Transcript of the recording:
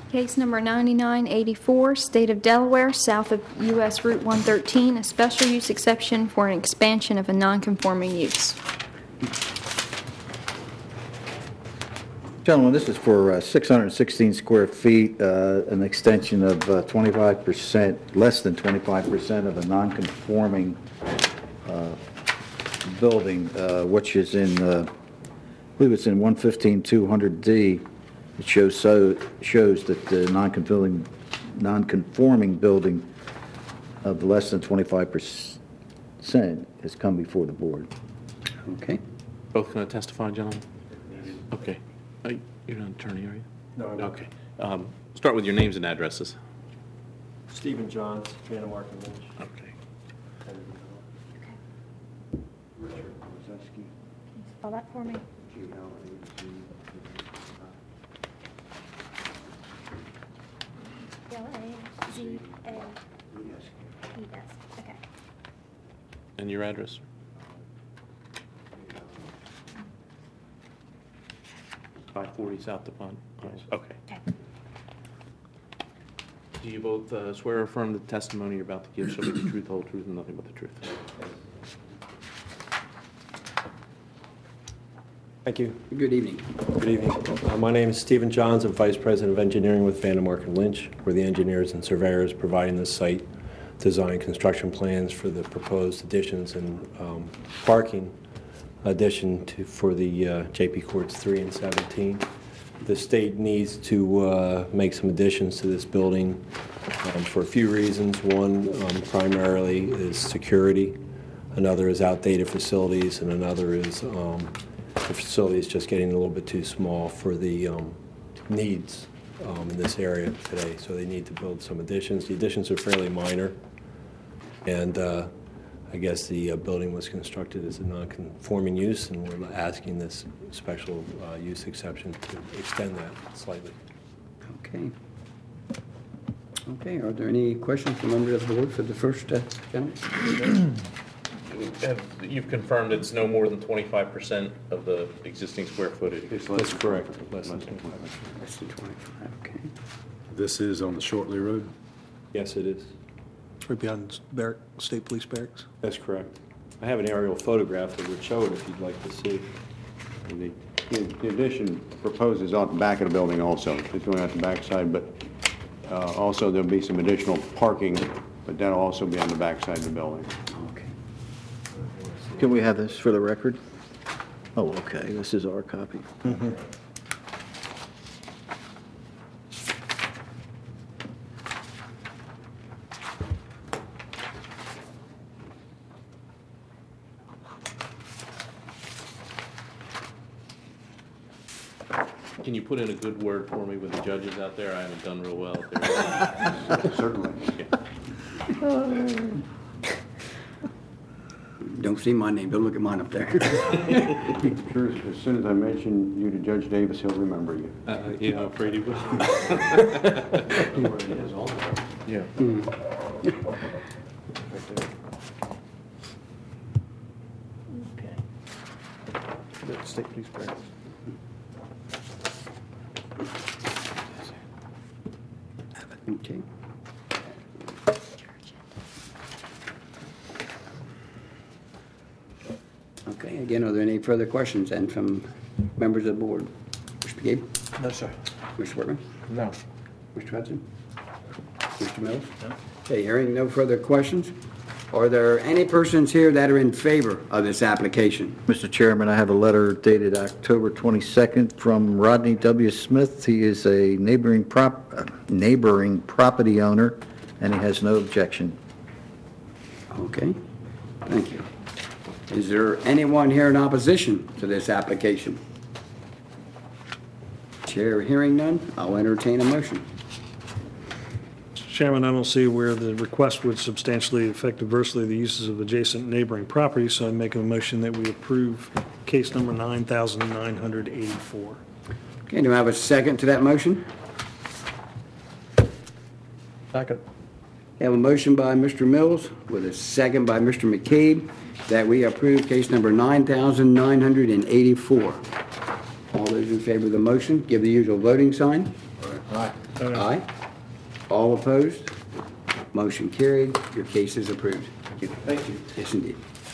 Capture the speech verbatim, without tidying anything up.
Case number ninety-nine eighty-four, State of Delaware, south of U S Route one thirteen, a special use exception for an expansion of a non-conforming use. Gentlemen, this is for uh, six hundred sixteen square feet, uh, an extension of uh, twenty-five percent, less than twenty-five percent of a non-conforming uh, building, uh, which is in, uh, I believe it's in one fifteen two hundred D. It shows so shows that the non-conforming non-conforming building of less than twenty-five percent has come before the board. Okay. Both going to testify, gentlemen? Okay. Uh, You're not an attorney, are you? No, I'm not. Okay. Um, Start with your names and addresses. Stephen Johns, Vanna Mark and Lynch. Okay. Richard Wozzeski. Spell that for me. G L A Z. L A Z A E S. Okay. And your address? five forty South DuPont? Yes. Okay. Okay. Do you both uh, swear or affirm the testimony you're about to give shall be the truth, the whole truth, and nothing but the truth? Thank you. Good evening. Good evening. Uh, My name is Stephen Johns. I'm Vice President of Engineering with Vanna Mark and Lynch. We're the engineers and surveyors providing the site design construction plans for the proposed additions and um, parking addition to for the uh, J P Courts three and seventeen. The state needs to uh, make some additions to this building um, for a few reasons. One um, primarily is security. Another is outdated facilities, and another is um, the facility is just getting a little bit too small for the um, needs um, in this area today. So they need to build some additions. The additions are fairly minor, and uh, I guess the uh, building was constructed as a non-conforming use, and we're asking this special uh, use exception to extend that slightly. Okay. Okay, are there any questions from members of the board for the first uh, gentleman? Have- You've confirmed it's no more than twenty-five percent of the existing square footage? That's correct. Less than Less than twenty-five, okay. This is on the Shortley Road? Yes, it is. Right behind Barrack, State Police Barracks. That's correct. I have an aerial photograph that would show it if you'd like to see. And The the addition proposes on the back of the building also. It's going out the backside, but uh, also there'll be some additional parking, but that'll also be on the backside of the building. Okay. Can we have this for the record? Oh, okay, this is our copy. Can you put in a good word for me with the judges out there? I haven't done real well out there. Certainly. Don't see my name, don't look at mine up there. Sure, as soon as I mention you to Judge Davis, he'll remember you. Uh, Yeah, I'm afraid he will. Yeah. The State Police Barracks. Okay. Okay, again, are there any further questions then from members of the board? Mister McGee? No, sir. Mister Workman? No. Mister Hudson? Mister Mills? Okay, hearing no further questions, are there any persons here that are in favor of this application? Mister Chairman, I have a letter dated October twenty-second from Rodney W. Smith. He is a neighboring prop, uh, neighboring property owner, and he has no objection. Okay, thank you. Is there anyone here in opposition to this application? Chair hearing none, I'll entertain a motion. Mister Chairman, I don't see where the request would substantially affect adversely the uses of adjacent neighboring properties, so I make a motion that we approve case number nine thousand nine hundred eighty-four. Okay, do I have a second to that motion? Second. I have a motion by Mister Mills with a second by Mister McCabe that we approve case number nine thousand nine hundred eighty-four. All those in favor of the motion, give the usual voting sign. Aye. Aye. All opposed? Motion carried. Your case is approved. Thank you. Yes, indeed.